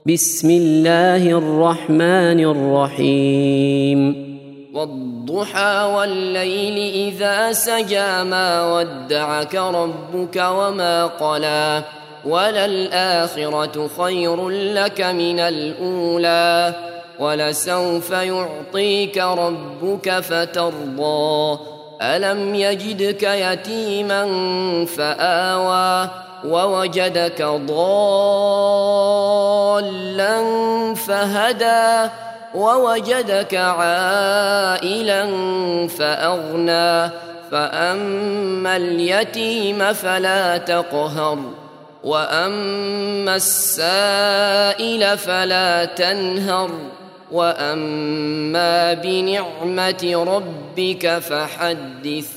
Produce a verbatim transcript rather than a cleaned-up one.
بسم الله الرحمن الرحيم والضحى والليل إذا سجى ما ودعك ربك وما قلى وللآخرة خير لك من الأولى ولسوف يعطيك ربك فترضى ألم يجدك يتيما فآوى ووجدك ضالا فهدى ووجدك عائلا فأغنى فأما اليتيم فلا تقهر وأما السائل فلا تنهر وأما بنعمة ربك فحدث